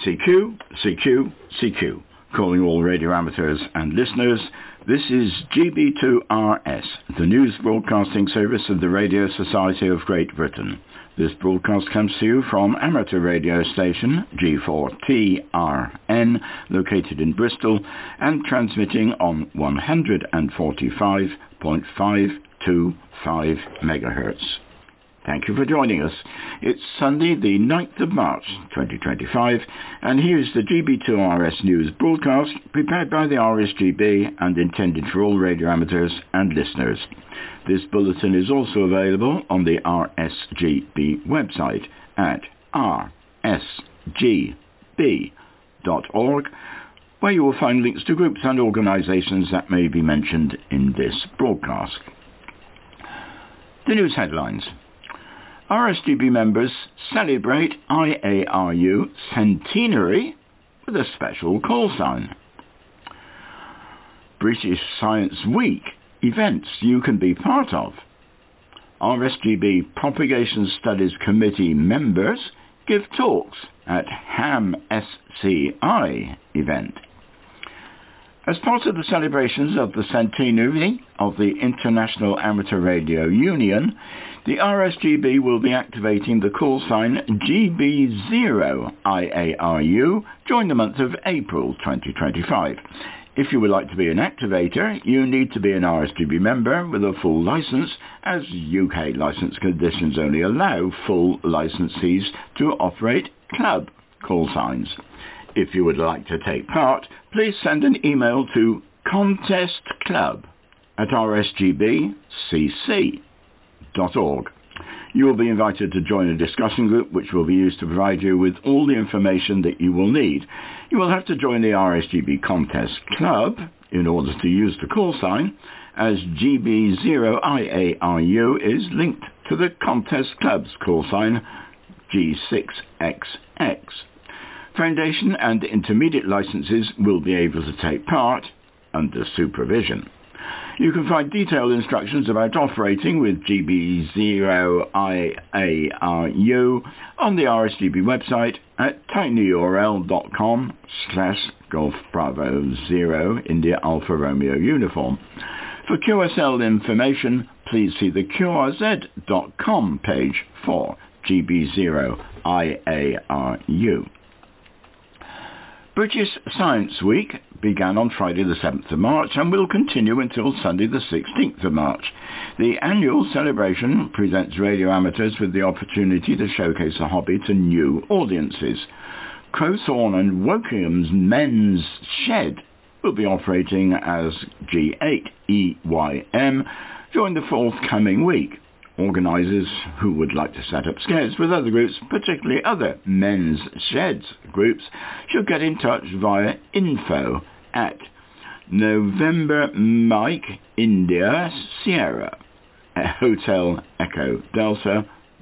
CQ, CQ, CQ. Calling all radio amateurs and listeners, this is GB2RS, the news broadcasting service of the Radio Society of Great Britain. This broadcast comes to you from amateur radio station G4TRN, located in Bristol, and transmitting on 145.525 MHz. Thank you for joining us. It's Sunday, the 9th of March, 2025, and here's the GB2RS News broadcast, prepared by the RSGB and intended for all radio amateurs and listeners. This bulletin is also available on the RSGB website at rsgb.org, where you will find links to groups and organisations that may be mentioned in this broadcast. The news headlines. RSGB members celebrate IARU centenary with a special call sign. British Science Week events you can be part of. RSGB Propagation Studies Committee members give talks at HAM SCI event. As part of the celebrations of the centenary of the International Amateur Radio Union, the RSGB will be activating the call sign GB0IARU during the month of April 2025. If you would like to be an activator, you need to be an RSGB member with a full licence, as UK licence conditions only allow full licensees to operate club call signs. If you would like to take part, please send an email to contestclub@rsgbcc.org. You will be invited to join a discussion group which will be used to provide you with all the information that you will need. You will have to join the RSGB Contest Club in order to use the call sign, as GB0IARU is linked to the Contest Club's call sign G6XX. Foundation and intermediate licenses will be able to take part under supervision. You can find detailed instructions about operating with GB0IARU on the RSGB website at tinyurl.com/Golf Bravo 0 India Alpha Romeo Uniform. For QSL information, please see the QRZ.com page for GB0IARU. British Science Week began on Friday the 7th of March and will continue until Sunday the 16th of March. The annual celebration presents radio amateurs with the opportunity to showcase a hobby to new audiences. Crowthorne and Wokeham's Men's Shed will be operating as G8EYM during the forthcoming week. Organisers who would like to set up sheds with other groups, particularly other men's sheds groups, should get in touch via info at November Mike India Sierra Hotel Echo Delta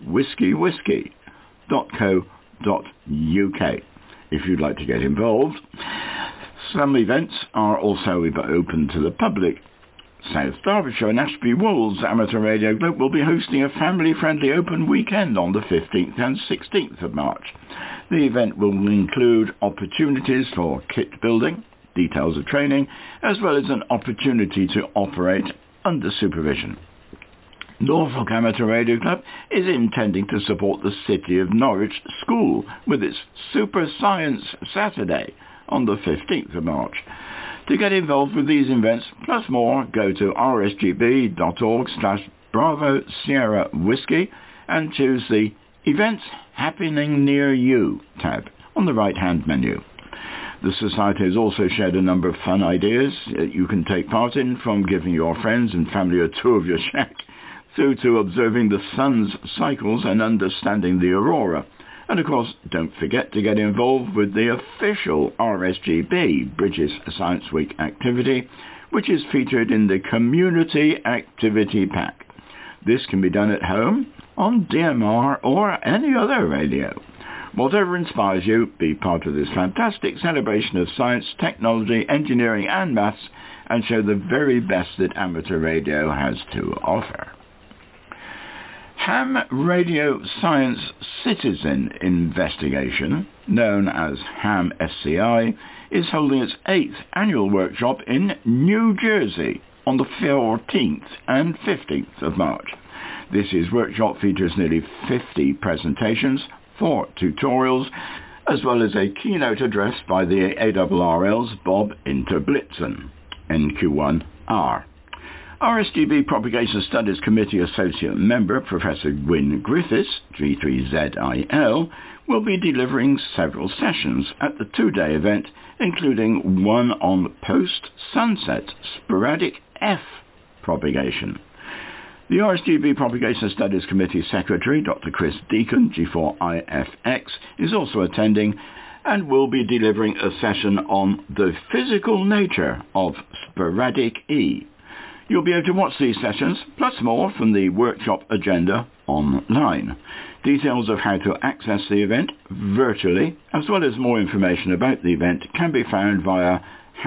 whiskey.co.uk if you'd like to get involved. Some events are also open to the public. South Derbyshire and Ashby Wolds Amateur Radio Club will be hosting a family-friendly open weekend on the 15th and 16th of March. The event will include opportunities for kit building, details of training, as well as an opportunity to operate under supervision. Norfolk Amateur Radio Club is intending to support the City of Norwich School with its Super Science Saturday on the 15th of March. To get involved with these events, plus more, go to rsgb.org/Bravo Sierra Whiskey and choose the Events Happening Near You tab on the right-hand menu. The Society has also shared a number of fun ideas that you can take part in, from giving your friends and family a tour of your shack, through to observing the sun's cycles and understanding the aurora. And of course, don't forget to get involved with the official RSGB British Science Week activity, which is featured in the Community Activity Pack. This can be done at home, on DMR, or any other radio. Whatever inspires you, be part of this fantastic celebration of science, technology, engineering and maths, and show the very best that amateur radio has to offer. Ham Radio Science Citizen Investigation, known as Ham SCI, is holding its 8th annual workshop in New Jersey on the 14th and 15th of March. This year's workshop features nearly 50 presentations, 4 tutorials, as well as a keynote address by the ARRL's Bob Interblitzen, NQ1R. RSGB Propagation Studies Committee Associate Member Professor Gwyn Griffiths, G3ZIL, will be delivering several sessions at the 2-day event, including one on post-sunset sporadic F propagation. The RSGB Propagation Studies Committee Secretary, Dr. Chris Deacon, G4IFX, is also attending and will be delivering a session on the physical nature of sporadic E. You'll be able to watch these sessions, plus more from the workshop agenda, online. Details of how to access the event virtually, as well as more information about the event, can be found via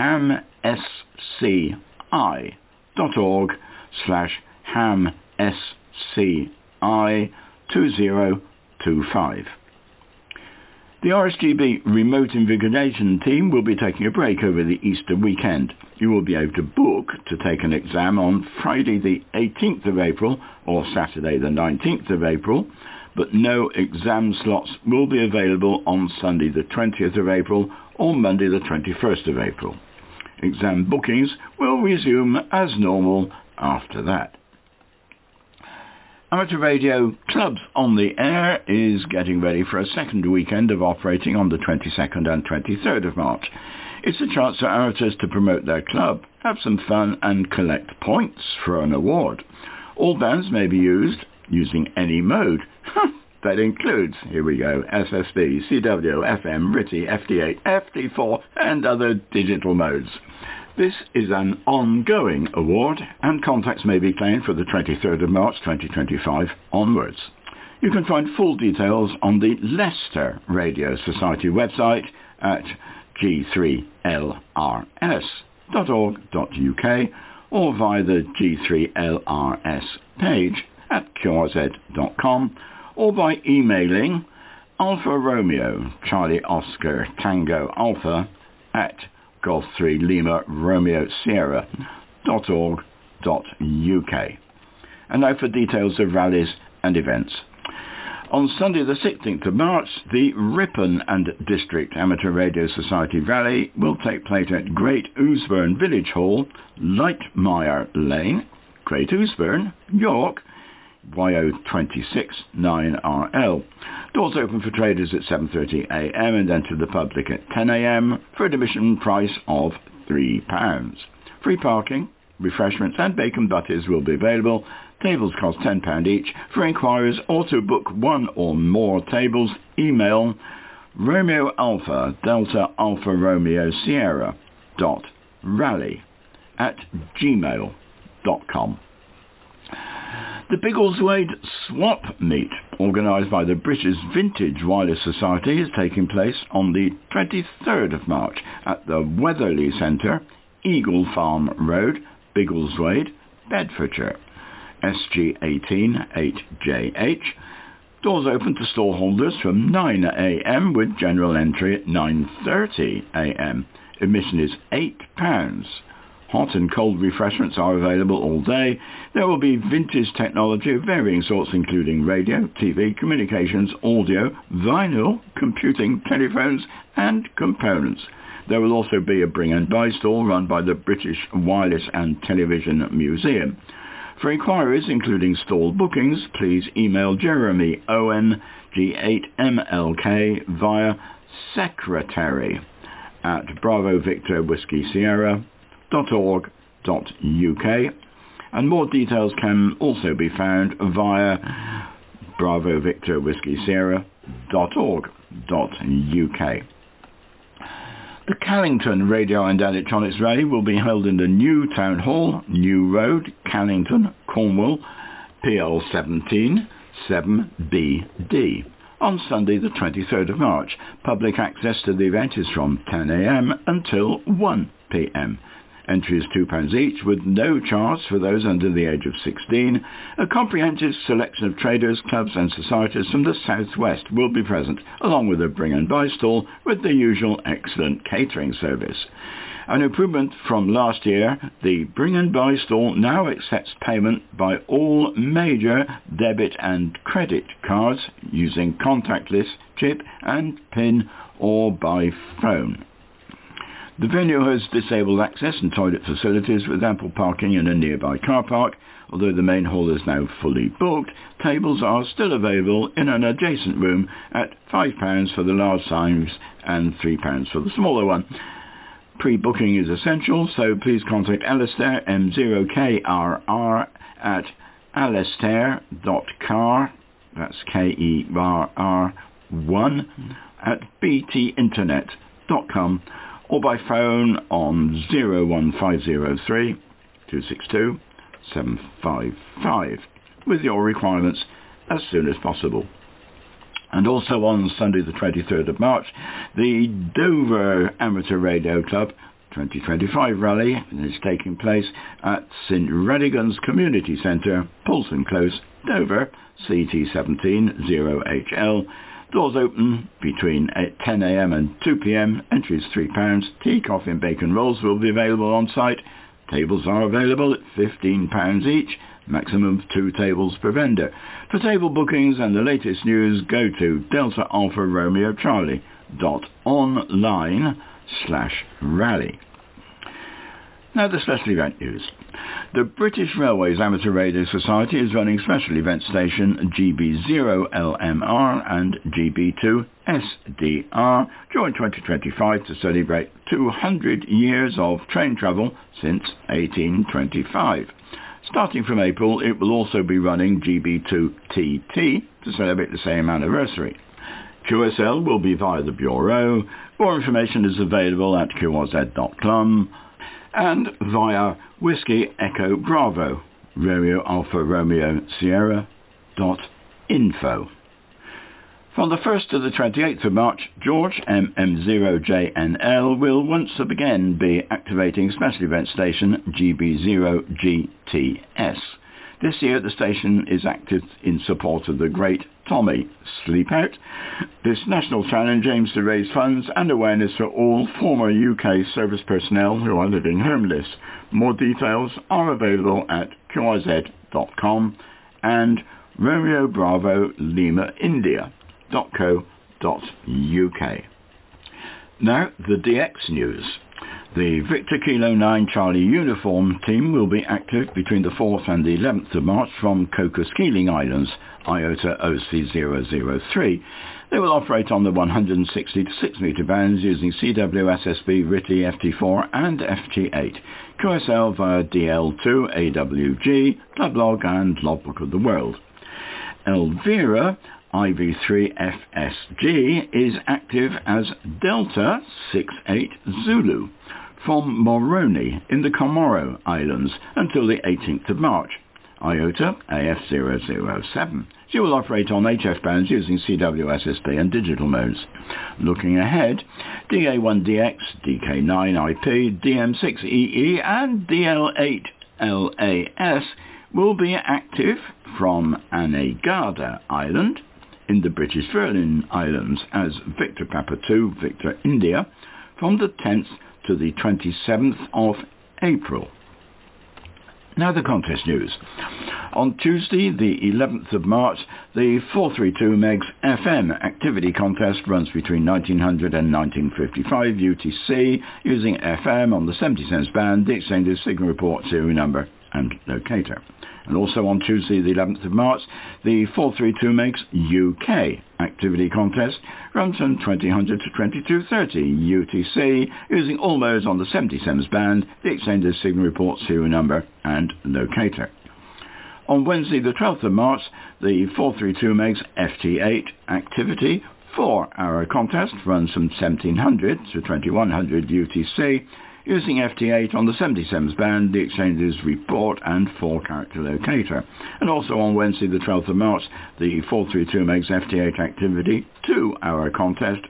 hamsci.org/hamsci2025. The RSGB Remote Invigilation team will be taking a break over the Easter weekend. You will be able to book to take an exam on Friday the 18th of April or Saturday the 19th of April, but no exam slots will be available on Sunday the 20th of April or Monday the 21st of April. Exam bookings will resume as normal after that. Amateur Radio Clubs on the Air is getting ready for a second weekend of operating on the 22nd and 23rd of March. It's a chance for amateurs to promote their club, have some fun and collect points for an award. All bands may be used using any mode. That includes, here we go, SSB, CW, FM, RTTY, FD8, FD4 and other digital modes. This is an ongoing award, and contacts may be claimed for the 23rd of March 2025 onwards. You can find full details on the Leicester Radio Society website at g3lrs.org.uk or via the G3LRS page at qrz.com or by emailing Alpha Romeo Charlie Oscar Tango Alpha at Golf 3 Lima Romeo Sierra.org.uk. And now for details of rallies and events. On Sunday the 16th of March, the Ripon and District Amateur Radio Society Rally will take place at Great Ousburn Village Hall, Lightmire Lane, Great Ousburn, York, YO26 9RL. Doors open for traders at 7:30 a.m. and then to the public at 10 a.m. for an admission price of £3. Free parking, refreshments and bacon butties will be available. Tables cost £10 each. For inquiries or to book one or more tables, email Romeo Alpha Delta Alpha Romeo Sierra .rally@gmail.com. The Biggleswade Swap Meet, organised by the British Vintage Wireless Society, is taking place on the 23rd of March at the Weatherly Centre, Eagle Farm Road, Biggleswade, Bedfordshire, SG18 8JH. Doors open to stallholders from 9 a.m. with general entry at 9:30 a.m. Admission is £8. Hot and cold refreshments are available all day. There will be vintage technology of varying sorts, including radio, TV, communications, audio, vinyl, computing, telephones and components. There will also be a bring and buy stall run by the British Wireless and Television Museum. For inquiries, including stall bookings, please email Jeremy Owen, G8MLK, via secretary@BravoVictorWhiskeySierra.org.uk, and more details can also be found via BravoVictorWhiskeySierra.org.uk. The Callington Radio and Electronics Rally will be held in the new Town Hall, New Road, Callington, Cornwall, PL17 7BD, on Sunday the 23rd of March. Public access to the event is from 10 a.m. until 1 p.m. Entry is £2 each, with no charge for those under the age of 16. A comprehensive selection of traders, clubs and societies from the southwest will be present, along with a bring and buy stall with the usual excellent catering service. An improvement from last year, the bring and buy stall now accepts payment by all major debit and credit cards using contactless, chip and PIN or by phone. The venue has disabled access and toilet facilities with ample parking in a nearby car park. Although the main hall is now fully booked, tables are still available in an adjacent room at £5 for the large size and £3 for the smaller one. Pre-booking is essential, so please contact Alistair M0KRR at alistair.car, that's KERR1, at btinternet.com, or by phone on 01503 262 755 with your requirements as soon as possible. And also on Sunday the 23rd of March, the Dover Amateur Radio Club 2025 rally is taking place at St Radigan's Community Centre, Paulson Close, Dover, CT17 0HL. Doors open between 10 a.m. and 2 p.m. Entry is £3. Tea, coffee and bacon rolls will be available on site. Tables are available at £15 each. Maximum of 2 tables per vendor. For table bookings and the latest news, go to Delta Alpha Romeo Charlie .online/rally. Now the special event news. The British Railways Amateur Radio Society is running special event station GB0LMR and GB2SDR during 2025 to celebrate 200 years of train travel since 1825. Starting from April, it will also be running GB2TT to celebrate the same anniversary. QSL will be via the Bureau. More information is available at qrz.com and via Whiskey Echo Bravo, Romeo Alpha Romeo Sierra.info. From the 1st to the 28th of March, George MM0JNL will once again be activating special event station GB0GTS. This year the station is active in support of the Great Tommy Sleepout. This national challenge aims to raise funds and awareness for all former UK service personnel who are living homeless. More details are available at qrz.com and Romeo Bravo Lima India.co.uk. Now the DX news. The Victor Kilo 9 Charlie uniform team will be active between the 4th and the 11th of March from Cocos Keeling Islands, IOTA OC003. They will operate on the 160 to 6 metre bands using CWSSB, RTTY, FT4 and FT8. QSL via DL2, AWG, Clublog and Logbook of the World. Elvira IV3FSG is active as Delta 68 Zulu from Moroni in the Comoro Islands until the 18th of March. IOTA AF007. She will operate on HF bands using CWSSB and digital modes. Looking ahead, DA1DX, DK9IP, DM6EE and DL8LAS will be active from Anegada Island in the British Virgin Islands as Victor Papa 2 Victor India from the 10th to the 27th of April. Now the contest news. On Tuesday, the 11th of March, the 432 MeGs FM activity contest runs between 1900 and 1955 UTC using FM on the 70 cents band, the exchange's signal report serial number and locator. And also on Tuesday the 11th of March, the 432 MeGs UK activity contest runs from 2000 to 2230 UTC using all modes on the 70 cents band, the exchange's signal report serial number and locator. On Wednesday the 12th of March, the 432 MeGs FT8 activity 4-hour contest runs from 1700 to 2100 UTC using FT8 on the 77s band, the exchange's report and 4-character locator. And also on Wednesday the 12th of March, the 432 MeGs FT8 activity 2-hour contest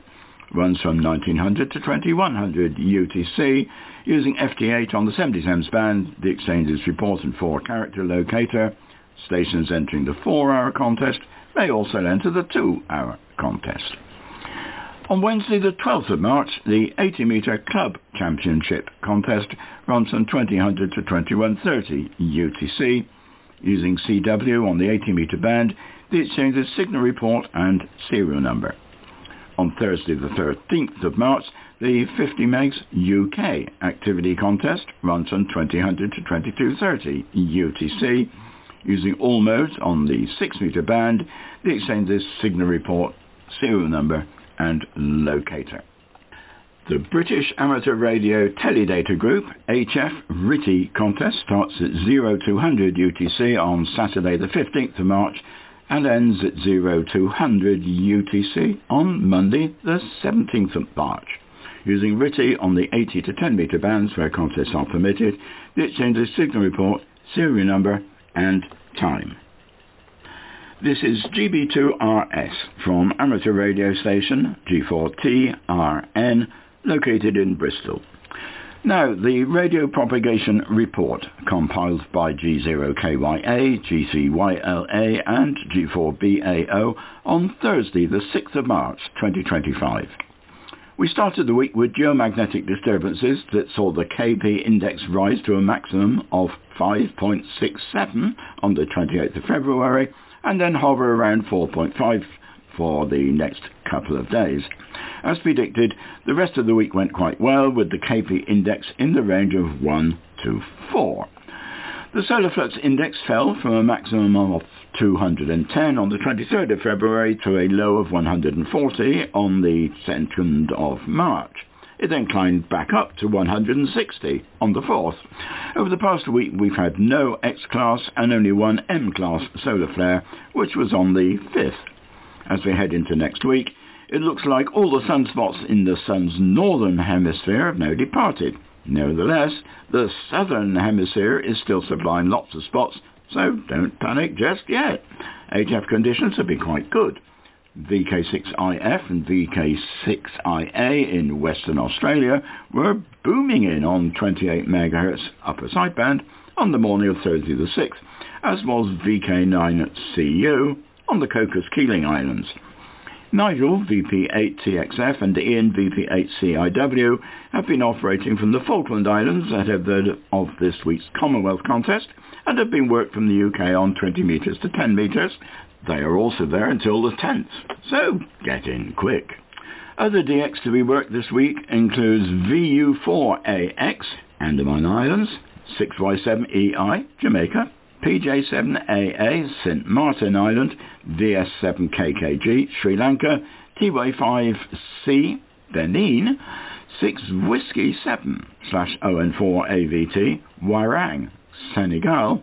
runs from 1900 to 2100 UTC. Using FT8 on the 70 SEMS band, the exchange's report and 4-character locator. Stations entering the 4-hour contest may also enter the 2-hour contest. On Wednesday the 12th of March, the 80-metre Club Championship contest runs from 2000 to 2130 UTC. Using CW on the 80-metre band, the exchange's signal report and serial number. On Thursday the 13th of March, the 50 megs UK activity contest runs from 2000 to 2230 UTC. Using all modes on the 6-metre band, the exchange's signal report, serial number and locator. The British Amateur Radio Teledata Group HF RTTY contest starts at 0200 UTC on Saturday the 15th of March and ends at 0200 UTC on Monday the 17th of March. Using RTTY on the 80 to 10 metre bands where contests are permitted, the exchange's signal report, serial number and time. This is GB2RS from amateur radio station G4TRN located in Bristol. Now, the radio propagation report compiled by G0KYA, G3YLA and G4BAO on Thursday the 6th of March 2025. We started the week with geomagnetic disturbances that saw the KP index rise to a maximum of 5.67 on the 28th of February and then hover around 4.5 for the next couple of days. As predicted, the rest of the week went quite well with the KP index in the range of 1 to 4. The solar flux index fell from a maximum of 210 on the 23rd of February to a low of 140 on the 2nd of March. It then climbed back up to 160 on the 4th. Over the past week we've had no X-class and only one M-class solar flare, which was on the 5th. As we head into next week, it looks like all the sunspots in the sun's northern hemisphere have now departed. Nevertheless, the southern hemisphere is still supplying lots of spots, so don't panic just yet. HF conditions have been quite good. VK6IF and VK6IA in Western Australia were booming in on 28 MHz upper sideband on the morning of Thursday the 6th, as was VK9CU on the Cocos-Keeling Islands. Nigel VP8TXF and Ian VP8CIW have been operating from the Falkland Islands ahead of this week's Commonwealth contest and have been worked from the UK on 20 metres to 10 metres. They are also there until the 10th, so get in quick. Other DX to be worked this week includes VU4AX, Andaman Islands, 6Y7EI, Jamaica, PJ7AA, St Martin Island, VS7KKG, Sri Lanka, TY5C, Benin, 6 Whiskey 7/ON4AVT, Warang, Senegal,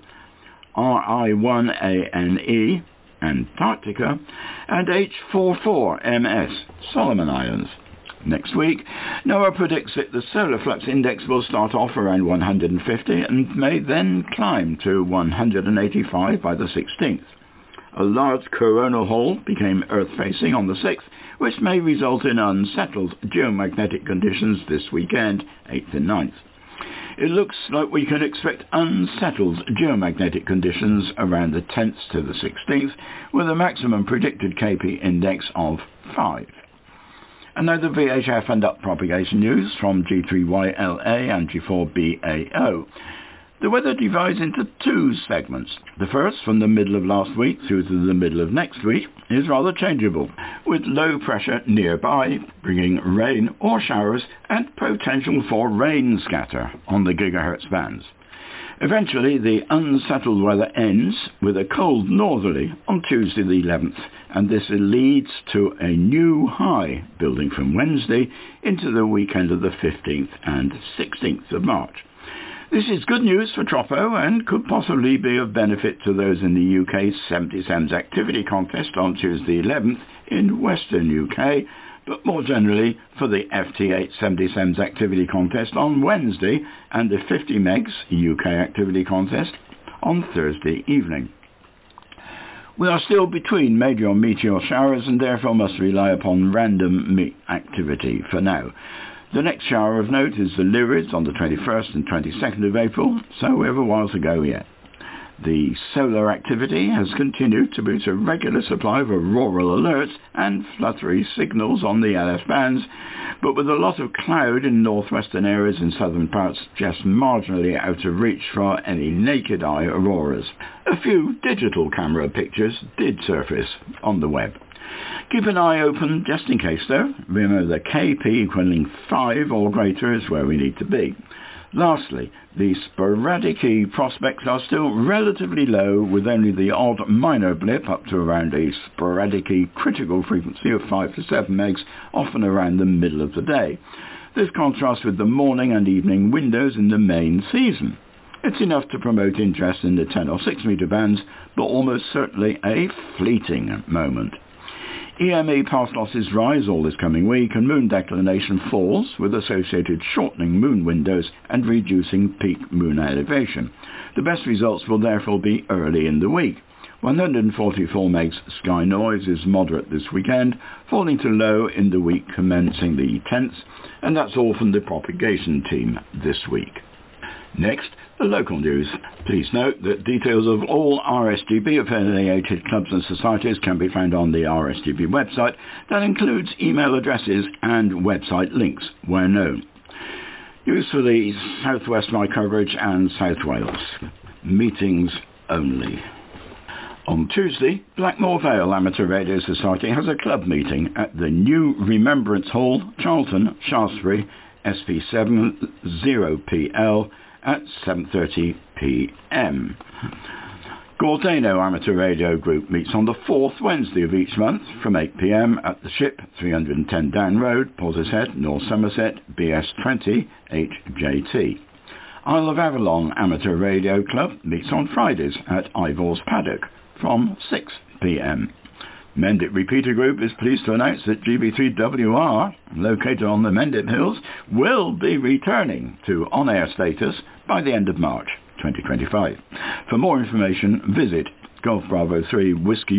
RI1ANE, Antarctica, and H44MS, Solomon Islands. Next week, NOAA predicts that the solar flux index will start off around 150 and may then climb to 185 by the 16th. A large coronal hole became Earth-facing on the 6th, which may result in unsettled geomagnetic conditions this weekend, 8th and 9th. It looks like we can expect unsettled geomagnetic conditions around the 10th to the 16th, with a maximum predicted KP index of 5. And now the VHF and up propagation news from G3YLA and G4BAO. The weather divides into two segments. The first, from the middle of last week through to the middle of next week, is rather changeable, with low pressure nearby, bringing rain or showers and potential for rain scatter on the gigahertz bands. Eventually, the unsettled weather ends with a cold northerly on Tuesday the 11th, and this leads to a new high building from Wednesday into the weekend of the 15th and 16th of March. This is good news for Tropo and could possibly be of benefit to those in the UK's 70 SEMS activity contest on Tuesday 11th in Western UK, but more generally for the FT8 70 SEMS activity contest on Wednesday and the 50 megs UK activity contest on Thursday evening. We are still between major meteor showers and therefore must rely upon random activity for now. The next shower of note is the Lyrids on the 21st and 22nd of April, so we have a while to go yet. The solar activity has continued to produce a regular supply of auroral alerts and fluttery signals on the LF bands, but with a lot of cloud in northwestern areas and southern parts just marginally out of reach for any naked eye auroras. A few digital camera pictures did surface on the web. Keep an eye open just in case though. Remember the KP equaling 5 or greater is where we need to be. Lastly, the sporadic key prospects are still relatively low, with only the odd minor blip up to around a sporadic key critical frequency of 5 to 7 megs, often around the middle of the day. This contrasts with the morning and evening windows in the main season. It's enough to promote interest in the 10 or 6 metre bands, but almost certainly a fleeting moment. EME path losses rise all this coming week and moon declination falls, with associated shortening moon windows and reducing peak moon elevation. The best results will therefore be early in the week. 144 megs sky noise is moderate this weekend, falling to low in the week commencing the 10th, and that's all from the propagation team this week. Next, the local news. Please note that details of all RSGB affiliated clubs and societies can be found on the RSGB website. That includes email addresses and website links where known. Use for the South West My coverage and South Wales. Meetings only. On Tuesday, Blackmore Vale Amateur Radio Society has a club meeting at the New Remembrance Hall, Charlton, Shaftesbury, SP7 0PL, at 7:30 p.m. Gordano Amateur Radio Group meets on the 4th Wednesday of each month from 8 p.m. at the Ship, 310 Down Road, Portishead, North Somerset, BS20 8JT. Isle of Avalon Amateur Radio Club meets on Fridays at Ivor's Paddock from 6 p.m. Mendip Repeater Group is pleased to announce that GB3WR, located on the Mendip Hills, will be returning to on-air status by the end of March 2025. For more information, visit Golf Bravo 3 Whiskey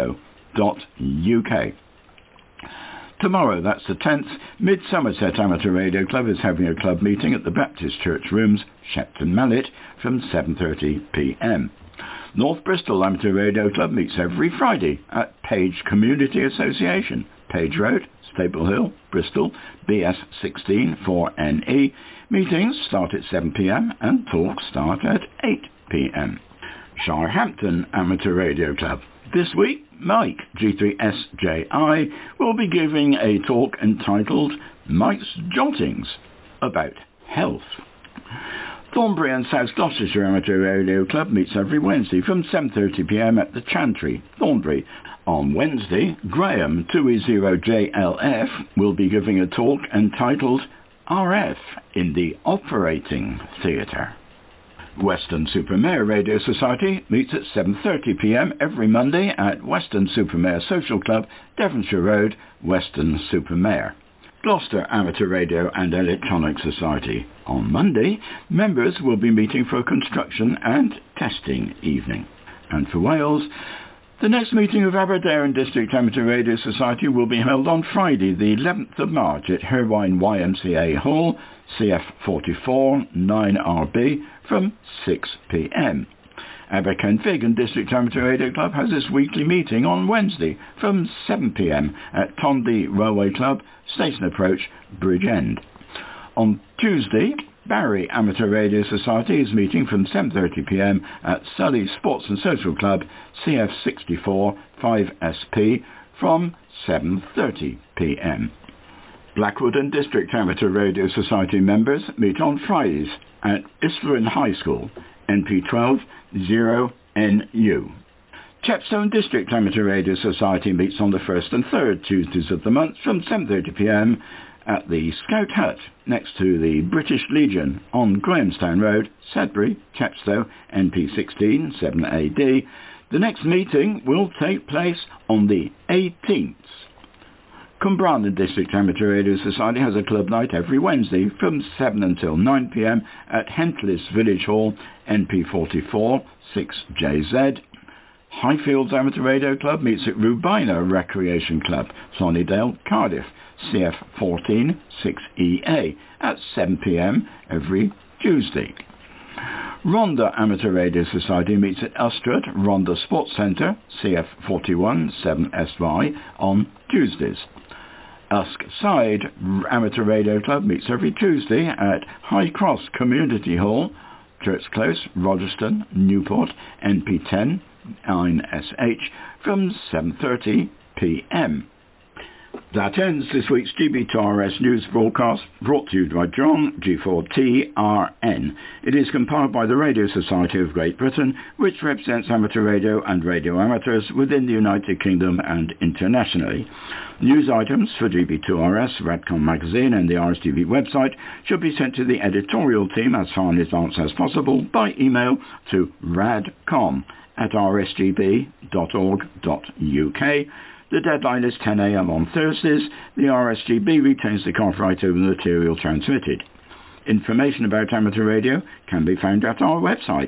Romeo.uk. Tomorrow, that's the 10th, Mid Somerset Amateur Radio Club is having a club meeting at the Baptist Church Rooms, Shepton Mallet, from 7:30 p.m. North Bristol Amateur Radio Club meets every Friday at Page Community Association, Page Road, Staple Hill, Bristol, BS16 4NE. Meetings start at 7 p.m. and talks start at 8 p.m. Sharhampton Amateur Radio Club. This week, Mike, G3SJI, will be giving a talk entitled Mike's Jottings about health. Thornbury and South Gloucestershire Amateur Radio Club meets every Wednesday from 7:30 p.m. at the Chantry, Thornbury. On Wednesday, Graham, 2E0JLF, will be giving a talk entitled RF in the Operating Theatre. Weston-super-Mare Radio Society meets at 7:30 p.m. every Monday at Weston-super-Mare Social Club, Devonshire Road, Weston-super-Mare. Gloucester Amateur Radio and Electronic Society. On Monday, members will be meeting for a construction and testing evening. And for Wales, the next meeting of Aberdare District Amateur Radio Society will be held on Friday, the 11th of March at Hirwine YMCA Hall, CF44 9RB, from 6 p.m. Aberkenfig District Amateur Radio Club has its weekly meeting on Wednesday from 7 p.m. at Tondy Railway Club, Station Approach, Bridgend. On Tuesday, Barry Amateur Radio Society is meeting from 7:30 p.m. at Sully Sports and Social Club, CF64 5SP, from 7:30 p.m. Blackwood and District Amateur Radio Society members meet on Fridays at Islwyn High School, NP12 0NU. Chepstow District Amateur Radio Society meets on the first and third Tuesdays of the month from 7:30 p.m. at the Scout Hut next to the British Legion on Grahamstown Road, Sedbury, Chepstow, NP16 7AD. The next meeting will take place on the 18th. Cumbranan District Amateur Radio Society has a club night every Wednesday from 7 until 9 p.m. at Hentless Village Hall, NP44 6JZ. Highfields Amateur Radio Club meets at Rubina Recreation Club, Sonnydale, Cardiff, CF14 6EA at 7 p.m. every Tuesday. Rhondda Amateur Radio Society meets at Ustrad Rhondda Sports Centre, CF41 7SY on Tuesdays. Usk Side Amateur Radio Club meets every Tuesday at High Cross Community Hall, Church Close, Rogerston, Newport, NP10 9SH from 7:30 p.m. That ends this week's GB2RS news broadcast, brought to you by John G4TRN. It is compiled by the Radio Society of Great Britain, which represents amateur radio and radio amateurs within the United Kingdom and internationally. News items for GB2RS, Radcom magazine and the RSGB website should be sent to the editorial team as far in advance as possible by email to radcom@rsgb.org.uk. The deadline is 10 a.m. on Thursdays. The RSGB retains the copyright over the material transmitted. Information about amateur radio can be found at our website,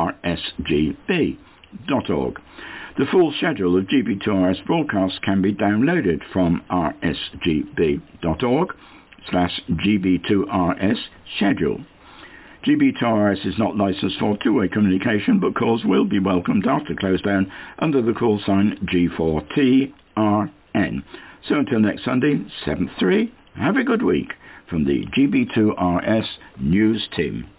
rsgb.org. The full schedule of GB2RS broadcasts can be downloaded from rsgb.org/GB2RS schedule. GB2RS is not licensed for two-way communication, but calls will be welcomed after close down under the call sign G4TRN. So until next Sunday, 7/3, have a good week from the GB2RS News Team.